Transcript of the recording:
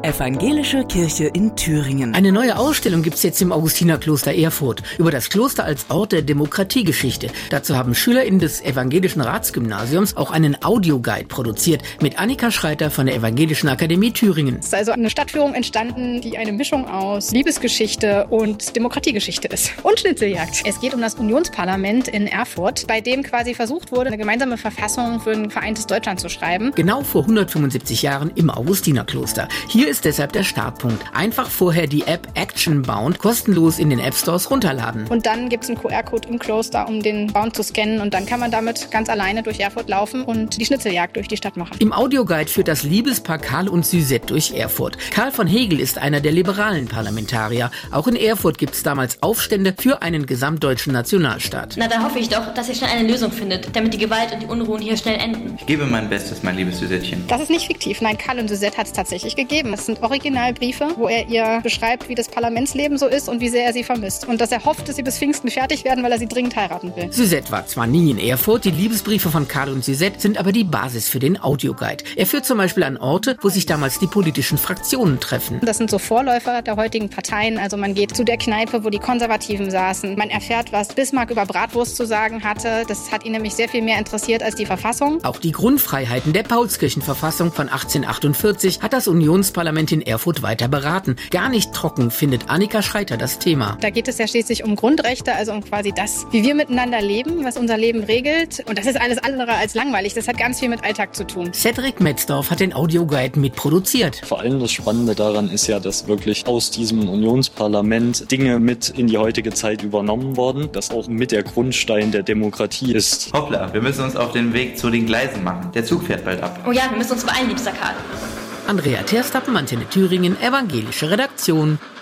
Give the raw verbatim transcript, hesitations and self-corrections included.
Evangelische Kirche in Thüringen. Eine neue Ausstellung gibt's jetzt im Augustinerkloster Erfurt über das Kloster als Ort der Demokratiegeschichte. Dazu haben SchülerInnen des Evangelischen Ratsgymnasiums auch einen Audioguide produziert mit Annika Schreiter von der Evangelischen Akademie Thüringen. Es ist also eine Stadtführung entstanden, die eine Mischung aus Liebesgeschichte und Demokratiegeschichte ist. Und Schnitzeljagd. Es geht um das Unionsparlament in Erfurt, bei dem quasi versucht wurde, eine gemeinsame Verfassung für ein vereintes Deutschland zu schreiben. Genau vor hundertfünfundsiebzig Jahren im Augustinerkloster. Hier ist deshalb der Startpunkt. Einfach vorher die App Actionbound kostenlos in den App Stores runterladen. Und dann gibt es einen Q R-Code im Kloster, um den Bound zu scannen. Und dann kann man damit ganz alleine durch Erfurt laufen und die Schnitzeljagd durch die Stadt machen. Im Audioguide führt das Liebespaar Karl und Suzette durch Erfurt. Karl von Hegel ist einer der liberalen Parlamentarier. Auch in Erfurt gibt es damals Aufstände für einen gesamtdeutschen Nationalstaat. Na, da hoffe ich doch, dass ihr schnell eine Lösung findet, damit die Gewalt und die Unruhen hier schnell enden. Ich gebe mein Bestes, mein liebes Suzettchen. Das ist nicht fiktiv. Nein, Karl und Suzette hat es tatsächlich gegeben. Das sind Originalbriefe, wo er ihr beschreibt, wie das Parlamentsleben so ist und wie sehr er sie vermisst. Und dass er hofft, dass sie bis Pfingsten fertig werden, weil er sie dringend heiraten will. Suzette war zwar nie in Erfurt, die Liebesbriefe von Karl und Suzette sind aber die Basis für den Audioguide. Er führt zum Beispiel an Orte, wo sich damals die politischen Fraktionen treffen. Das sind so Vorläufer der heutigen Parteien. Also man geht zu der Kneipe, wo die Konservativen saßen. Man erfährt, was Bismarck über Bratwurst zu sagen hatte. Das hat ihn nämlich sehr viel mehr interessiert als die Verfassung. Auch die Grundfreiheiten der Paulskirchenverfassung von achtzehnhundertachtundvierzig hat das Unionsparlament in Erfurt weiter beraten. Gar nicht trocken findet Annika Schreiter das Thema. Da geht es ja schließlich um Grundrechte, also um quasi das, wie wir miteinander leben, was unser Leben regelt. Und das ist alles andere als langweilig. Das hat ganz viel mit Alltag zu tun. Cedric Metzdorf hat den Audioguide mitproduziert. Vor allem das Spannende daran ist ja, dass wirklich aus diesem Unionsparlament Dinge mit in die heutige Zeit übernommen worden, das auch mit der Grundstein der Demokratie ist. Hoppla, wir müssen uns auf den Weg zu den Gleisen machen. Der Zug fährt bald ab. Oh ja, wir müssen uns beeilen, liebster Karl. Andrea Terstappen, Antenne Thüringen, Evangelische Redaktion.